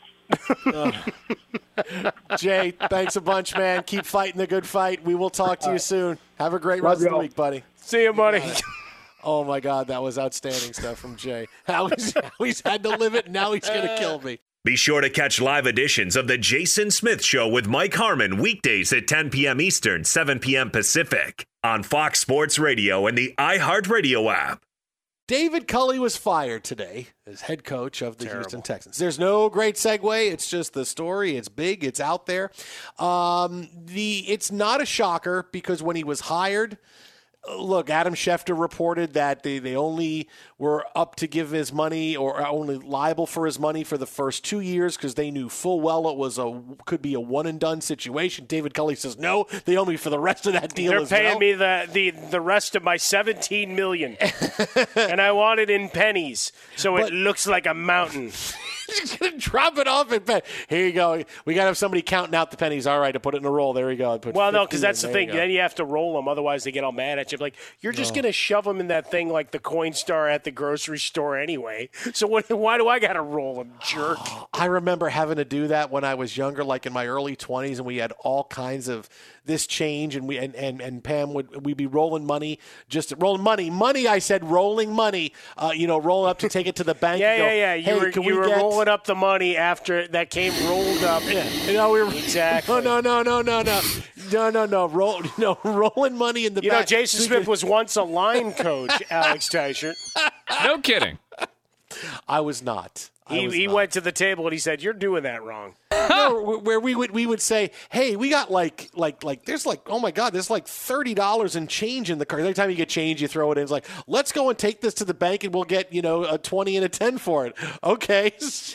Jay, thanks a bunch, man. Keep fighting the good fight. We will talk to you soon. Have a great rest of the week, buddy. See you, buddy. Oh, my God. That was outstanding stuff from Jay. Howie's had to live it, and now he's going to kill me. Be sure to catch live editions of The Jason Smith Show with Mike Harmon weekdays at 10 p.m. Eastern, 7 p.m. Pacific on Fox Sports Radio and the iHeartRadio app. David Culley was fired today as head coach of the Houston Texans. There's no great segue. It's just the story. It's big. It's out there. It's not a shocker because when he was hired, Look, Adam Schefter reported that they only were up to give his money or only liable for his money for the first 2 years because they knew full well it was could be a one-and-done situation. David Culley says, no, they owe me for the rest of that deal as well. They're paying me the rest of my $17 million, and I want it in pennies, so it looks like a mountain. He's going to drop it off in pen. Here you go. We got to have somebody counting out the pennies. All right, to put it in a roll. There you go. Well, no, because that's the thing. Then you have to roll them. Otherwise, they get all mad at you. Like, you're just going to shove them in that thing like the Coinstar at the grocery store anyway. So why do I got to roll them, jerk? I remember having to do that when I was younger, like in my early 20s, and we had all kinds of this change, and and Pam we'd be rolling money, just rolling money. I said rolling money, rolling up to take it to the bank. Yeah. You were rolling up the money after that came rolled up. Yeah. We were exactly. No. Rolling money in the back. Jason Smith was once a line coach, Alex Teichert. No kidding. I was not. He went to the table and he said, "You're doing that wrong." No, where we would say, "Hey, we got like there's like, oh my God, there's like $30 in change in the car." Every time you get change, you throw it in. It's like, let's go and take this to the bank and we'll get a 20 and a 10 for it. Okay.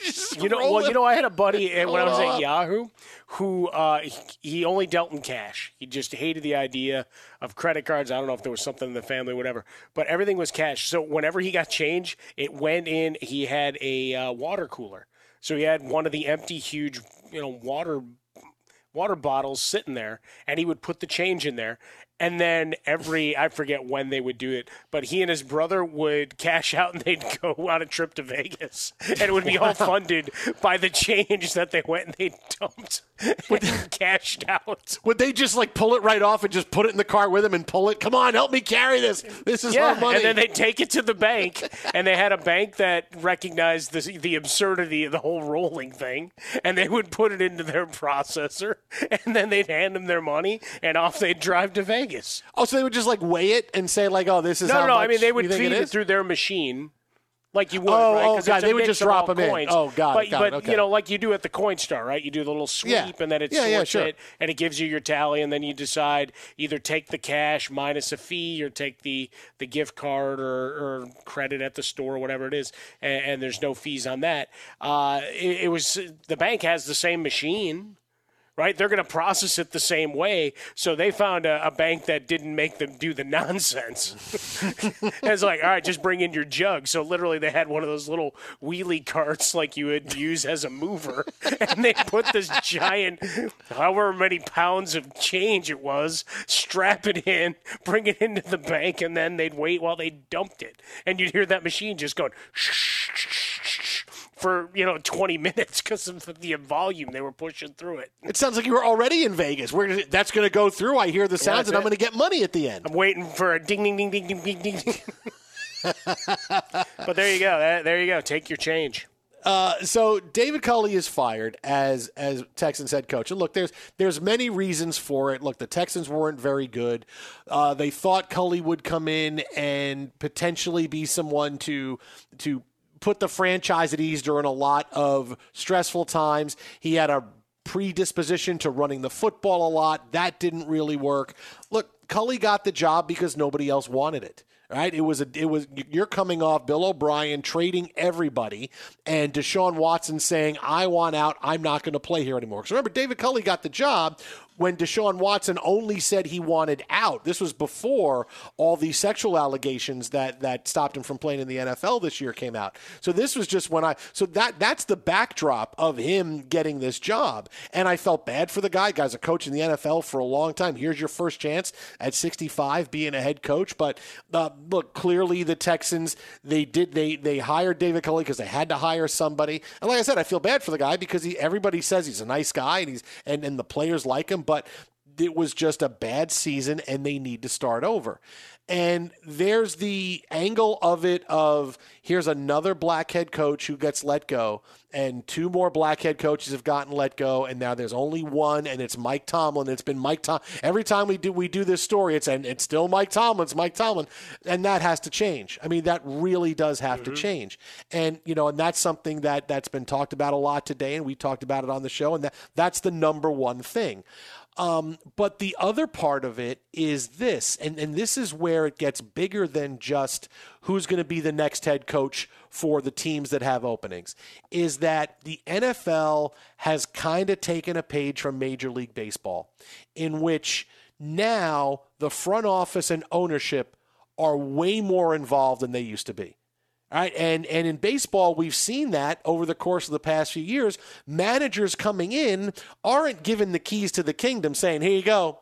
I had a buddy when I was at Yahoo who he only dealt in cash. He just hated the idea of credit cards. I don't know if there was something in the family, whatever, but everything was cash. So whenever he got change, it went in. He had a water cooler. So he had one of the empty, huge, water bottles sitting there, and he would put the change in there. And then I forget when they would do it, but he and his brother would cash out and they'd go on a trip to Vegas. And it would be all funded by the change that they went and they dumped and cashed out. Would they just pull it right off and just put it in the car with him and pull it? Come on, help me carry this. This is our money. And then they'd take it to the bank, and they had a bank that recognized the absurdity of the whole rolling thing, and they would put it into their processor, and then they'd hand them their money, and off they'd drive to Vegas. Oh, so they would just weigh it and say oh, this is how much. No. I mean, they would feed it through their machine, like you would. Oh, God, they would just drop them coins. in. Oh, God, but okay. like you do at the Coinstar, right? You do the little sweep, and then it sorts it, and it gives you your tally, and then you decide either take the cash minus a fee, or take the gift card or credit at the store, whatever it is, and there's no fees on that. It was the bank has the same machine. Right? They're going to process it the same way. So they found a bank that didn't make them do the nonsense. It's like, all right, just bring in your jug. So literally they had one of those little wheelie carts like you would use as a mover. And they put this giant, however many pounds of change it was, strap it in, bring it into the bank, and then they'd wait while they dumped it. And you'd hear that machine just going for 20 minutes because of the volume they were pushing through it. It sounds like you were already in Vegas. That's going to go through. I hear the sounds, and I'm going to get money at the end. I'm waiting for a ding, ding, ding, ding, ding, ding, ding. But there you go. There you go. Take your change. So David Culley is fired as Texans head coach. And look, there's many reasons for it. Look, the Texans weren't very good. They thought Culley would come in and potentially be someone to put the franchise at ease during a lot of stressful times. He had a predisposition to running the football a lot. That didn't really work. Look, Culley got the job because nobody else wanted it. Right? It was you're coming off Bill O'Brien trading everybody and Deshaun Watson saying, I want out. I'm not going to play here anymore. Because remember, David Culley got the job when Deshaun Watson only said he wanted out. This was before all these sexual allegations that stopped him from playing in the NFL this year came out. So this was just that's the backdrop of him getting this job. And I felt bad for the guy. Guy's a coach in the NFL for a long time. Here's your first chance at 65 being a head coach. But look, clearly the Texans, they hired David Culley because they had to hire somebody. And like I said, I feel bad for the guy because everybody says he's a nice guy and the players like him. But it was just a bad season, and they need to start over. And there's the angle of it of here's another black head coach who gets let go, and two more black head coaches have gotten let go, and now there's only one, and it's Mike Tomlin. It's been Mike Tomlin. Every time we do this story, it's still Mike Tomlin. It's Mike Tomlin, and that has to change. I mean, that really does have to change. And and that's something that's been talked about a lot today, and we talked about it on the show, and that's the number one thing. But the other part of it is this, and this is where it gets bigger than just who's going to be the next head coach for the teams that have openings, is that the NFL has kind of taken a page from Major League Baseball, in which now the front office and ownership are way more involved than they used to be. All right, and in baseball, we've seen that over the course of the past few years. Managers coming in aren't given the keys to the kingdom, saying, "Here you go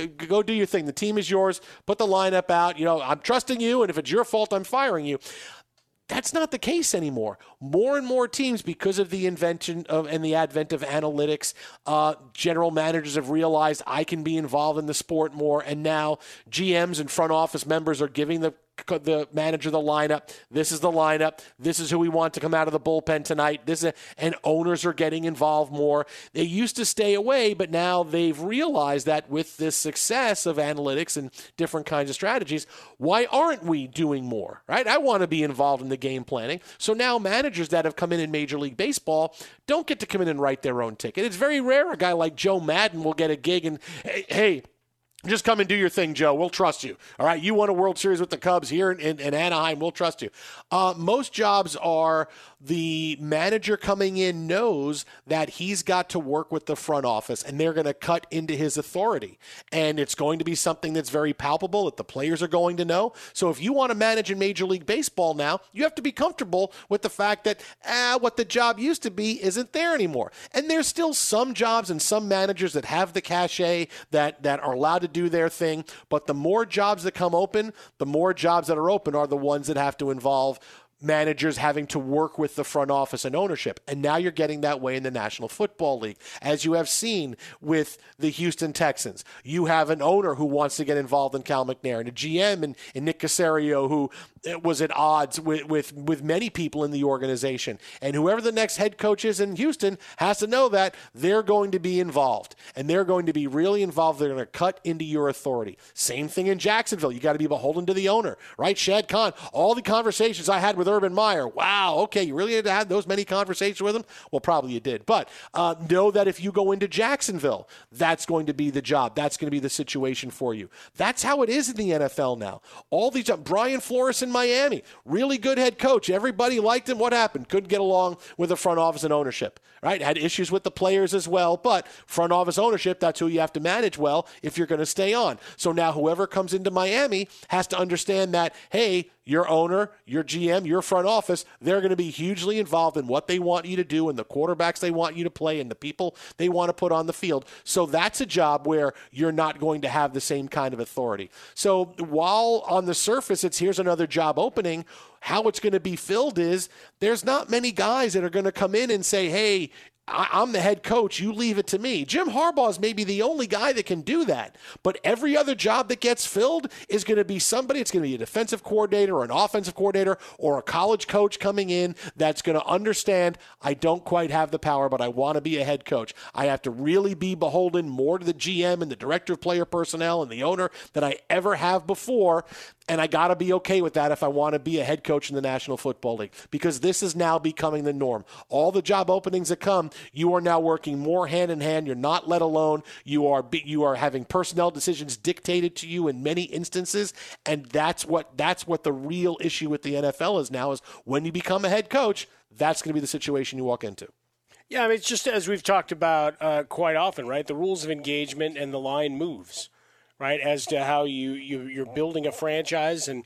do your thing. The team is yours. Put the lineup out. I'm trusting you, and if it's your fault, I'm firing you." That's not the case anymore. More and more teams, because of the invention of and the advent of analytics, general managers have realized I can be involved in the sport more, and now GMs and front office members are giving the manager the lineup. This is the lineup. This is who we want to come out of the bullpen tonight. And owners are getting involved more. They used to stay away, but now they've realized that with this success of analytics and different kinds of strategies, why aren't we doing more, right? I want to be involved in the game planning. So now managers that have come in Major League Baseball don't get to come in and write their own ticket. It's very rare a guy like Joe Madden will get a gig and, hey, just come and do your thing, Joe. We'll trust you. All right, you won a World Series with the Cubs here in Anaheim. We'll trust you. Most jobs are the manager coming in knows that he's got to work with the front office, and they're going to cut into his authority. And it's going to be something that's very palpable that the players are going to know. So if you want to manage in Major League Baseball now, you have to be comfortable with the fact that what the job used to be isn't there anymore. And there's still some jobs and some managers that have the cachet that are allowed to do their thing. But the more jobs that come open, the more jobs that are open are the ones that have to involve managers having to work with the front office and ownership. And now you're getting that way in the National Football League. As you have seen with the Houston Texans, you have an owner who wants to get involved in Cal McNair, and a GM in Nick Caserio who was at odds with many people in the organization. And whoever the next head coach is in Houston has to know that they're going to be involved, and they're going to be really involved. They're going to cut into your authority. Same thing in Jacksonville. You got to be beholden to the owner, right? Shad Khan, all the conversations I had with Urban Meyer. Wow, okay, you really had to have those many conversations with him? Well, probably you did. But know that if you go into Jacksonville, that's going to be the job. That's going to be the situation for you. That's how it is in the NFL now. All these Brian Flores in Miami, really good head coach. Everybody liked him. What happened? Couldn't get along with the front office and ownership, right? Had issues with the players as well, but front office ownership, that's who you have to manage well if you're going to stay on. So now whoever comes into Miami has to understand that, hey, your owner, your GM, your front office, they're going to be hugely involved in what they want you to do and the quarterbacks they want you to play and the people they want to put on the field. So that's a job where you're not going to have the same kind of authority. So while on the surface it's here's another job opening, how it's going to be filled is there's not many guys that are going to come in and say, hey, I'm the head coach. You leave it to me. Jim Harbaugh is maybe the only guy that can do that. But every other job that gets filled is going to be somebody. It's going to be a defensive coordinator or an offensive coordinator or a college coach coming in that's going to understand I don't quite have the power, but I want to be a head coach. I have to really be beholden more to the GM and the director of player personnel and the owner than I ever have before. And I got to be okay with that if I want to be a head coach in the National Football League, because this is now becoming the norm. All the job openings that come, you are now working more hand in hand. You're not let alone. You are having personnel decisions dictated to you in many instances, and that's what the real issue with the NFL is now. Is when you become a head coach, that's going to be the situation you walk into. Yeah, I mean, it's just as we've talked about quite often, right? The rules of engagement and the line moves. Right, as to how you're building a franchise, and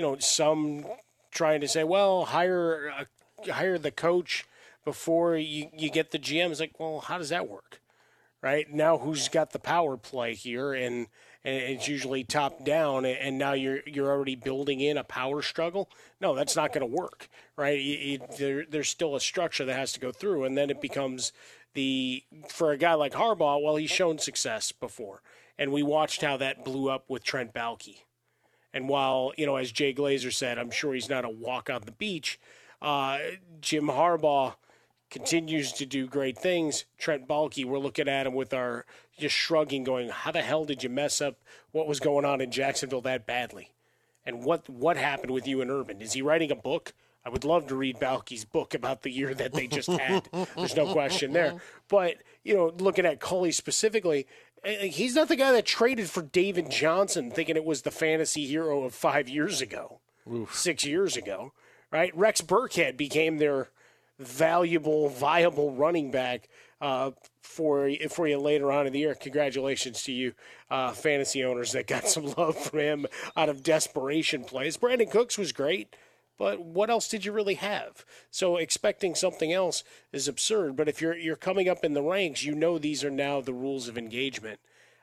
some trying to say, well, hire the coach before you get the GM. It's like, well, how does that work? Right now, who's got the power play here, and it's usually top down, and now you're already building in a power struggle. No, that's not going to work. Right, there's still a structure that has to go through, and then it becomes for a guy like Harbaugh. Well, he's shown success before. And we watched how that blew up with Trent Baalke. And while, as Jay Glazer said, I'm sure he's not a walk on the beach, Jim Harbaugh continues to do great things. Trent Baalke, we're looking at him with our just shrugging, going, how the hell did you mess up what was going on in Jacksonville that badly? And what happened with you and Urban? Is he writing a book? I would love to read Baalke's book about the year that they just had. There's no question there. But, looking at Culley specifically, He's not the guy that traded for David Johnson thinking it was the fantasy hero of 5 years ago, 6 years ago, right? Rex Burkhead became their valuable, viable running back for you later on in the year. Congratulations to you, fantasy owners that got some love from him out of desperation plays. Brandon Cooks was great, but what else did you really have? So expecting something else is absurd. But if you're coming up in the ranks, you know these are now the rules of engagement.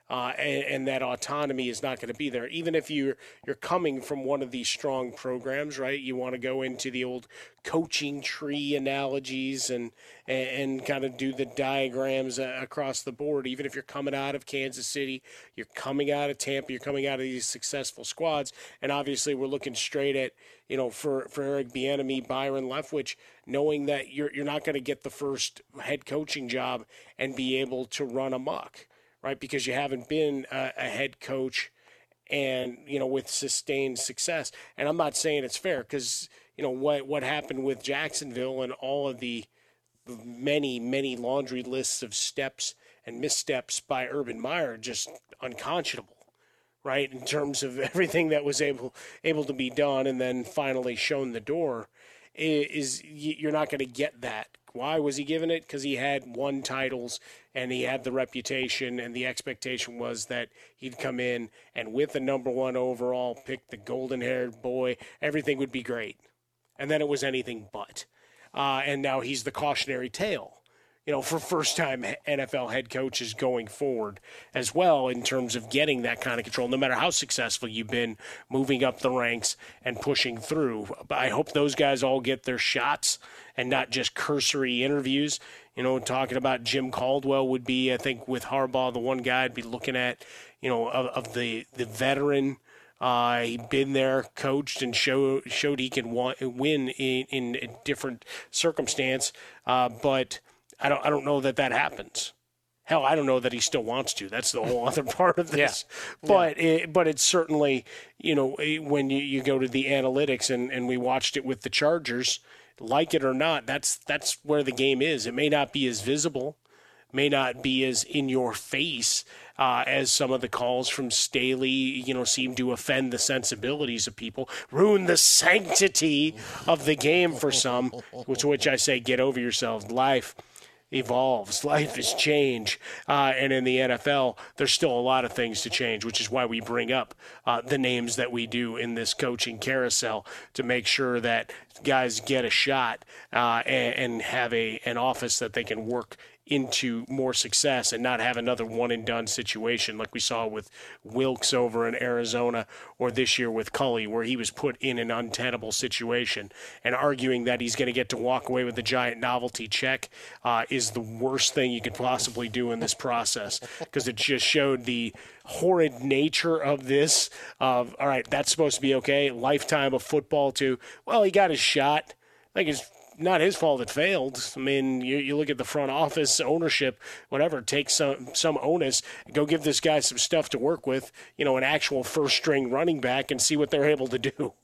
And that autonomy is not going to be there. Even if you're coming from one of these strong programs, right? You want to go into the old coaching tree analogies and kind of do the diagrams across the board. Even if you're coming out of Kansas City, you're coming out of Tampa, you're coming out of these successful squads. And obviously we're looking straight at, for Eric Bieniemy, Byron Leftwich, knowing that you're not going to get the first head coaching job and be able to run amok. Right, because you haven't been a head coach and, with sustained success. And I'm not saying it's fair because, what happened with Jacksonville and all of the many, many laundry lists of steps and missteps by Urban Meyer, just unconscionable, right, in terms of everything that was able to be done and then finally shown the door, is you're not going to get that. Why was he given it? Because he had won titles and he had the reputation, and the expectation was that he'd come in and with the number one overall pick, the golden-haired boy, everything would be great. And then it was anything but. And now he's the cautionary tale, for first-time NFL head coaches going forward as well in terms of getting that kind of control, no matter how successful you've been moving up the ranks and pushing through. But I hope those guys all get their shots and not just cursory interviews. Talking about Jim Caldwell would be, I think, with Harbaugh, the one guy I'd be looking at, of the veteran. He'd been there, coached, and showed he can win in a different circumstance. But I don't know that happens. Hell, I don't know that he still wants to. That's the whole other part of this. Yeah. But it's certainly, when you go to the analytics and we watched it with the Chargers, like it or not, that's where the game is. It may not be as visible, may not be as in your face as some of the calls from Staley, seem to offend the sensibilities of people, ruin the sanctity of the game for some, which I say, get over yourselves. Life evolves. Life is change. And in the NFL, there's still a lot of things to change, which is why we bring up the names that we do in this coaching carousel to make sure that guys get a shot and have an office that they can work into more success and not have another one-and-done situation like we saw with Wilkes over in Arizona or this year with Culley, where he was put in an untenable situation. And arguing that he's going to get to walk away with a giant novelty check is the worst thing you could possibly do in this process, because it just showed the horrid nature of this. All right, that's supposed to be okay. Lifetime of football too. Well, he got his shot. I think it's not his fault it failed. I mean, you look at the front office, ownership, whatever, take some onus, go give this guy some stuff to work with, an actual first-string running back, and see what they're able to do.